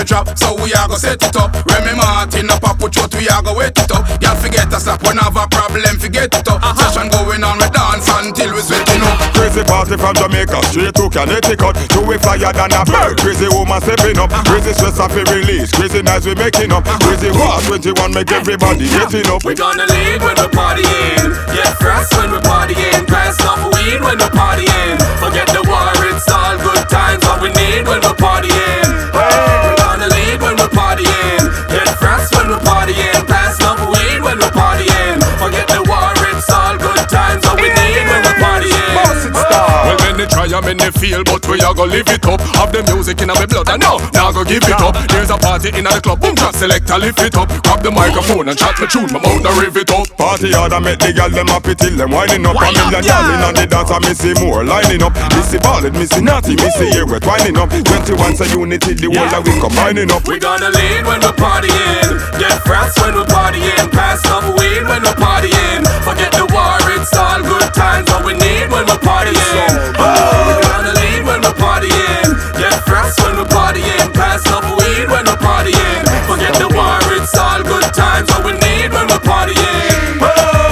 drop, so we are go set it up. Remy Martin up a put out, we are go wet it up. Y'all forget us up, when have a problem, forget it up. Session going on, we dance until we sweating up. Crazy party from Jamaica, straight to Connecticut. Do we flyer than a bird, crazy woman stepping up. Crazy stress off a release, crazy nights we making up. Crazy war 21 make everybody getting up. We gonna lead when we're partying, get fresh when we're partying, pass off weed when we're partying. Forget the war, it's all good times, what we need when we're partying. We gonna lead when we're partying, get fresh when we're partying, pass off weed when we're partying. Forget the war, it's all good times, what we need when we're partying. Well, many try and many feel, but we are gonna live it up. Have the music in our blood and now go give it up. There's a party in the club, boom, just select and lift it up. Grab the microphone and chat the tune, my mouth and riv it up. Party hard and make the girl them happy till them winding up. A million y'all in on the dance and missy more lining up. Missy ballad, missy naughty, missy here we're twining up. 21 say unity, the whole that we combining up. We gonna lead when we're partying, get fresh when we're partying, pass off weed when we're partying. Forget the war, it's all good times, what we need when we're partying. We gonna lead when we're partying, get fresh when we're partying, pass off weed when we're partying. Forget the war, it's all good times, what we need when we're partying.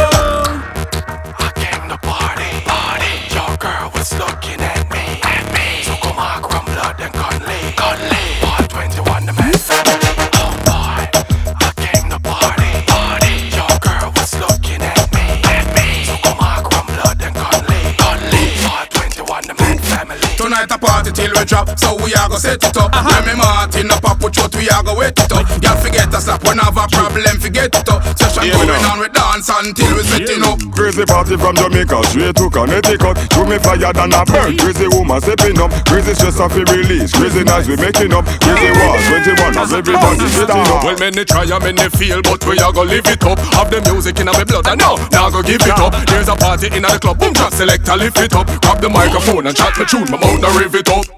I came to party. Your girl was looking at me. So come on, from blood and Conley. Part 21, the man family. Oh boy, I came to party. Your girl was looking at me. So come on, from blood and Conley. Part 21, the man family. Tonight a party till we drop, so we are go set it up. Remy Martin up a put out, we are go wet it up. Y'all forget us up, when have a problem, forget it up. Session going on, we dance until we sweating up. Crazy party from Jamaica, straight to Connecticut. Do me flyer than a bird, crazy woman stepping up. Crazy stress off a release, crazy nights we making up. Crazy war 21 as everybody getting up. Well, many try and many feel, but we are gonna live it up. Have the music in our blood and now go give it up. There's a party in the club, boom, just select and lift it up. Grab the microphone and chat the tune, my mouth and riv it up.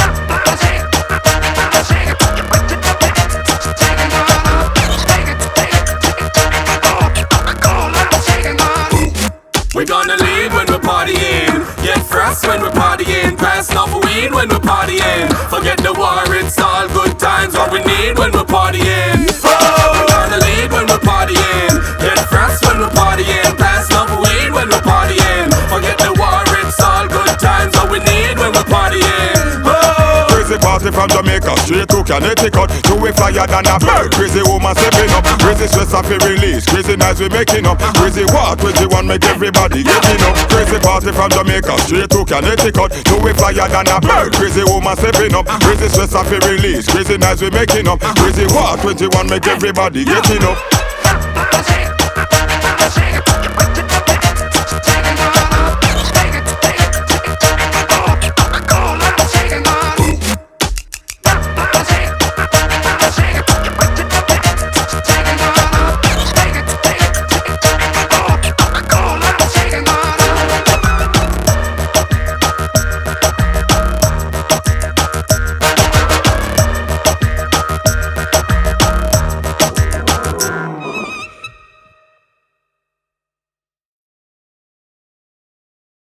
We gonna lead when we're partying, get fresh when we're partying, pass off weed when we're partying. Forget the war, it's all good times, what we need when we're partying. We gonna lead when we're partying, get fresh when we're partying, pass off weed when we're partying. Forget the war, it's all good times, what we need when we're partying. Crazy party from Jamaica, straight to Connecticut. Do we flyer than a bird, crazy woman stepping up. Crazy stress off a release, crazy nights we making up. Crazy war 21 make everybody getting up. Crazy party from Jamaica, straight to Connecticut. Do we flyer than a bird, crazy woman stepping up. Crazy stress off a release, crazy nights we making up. Crazy war 21 make everybody getting up.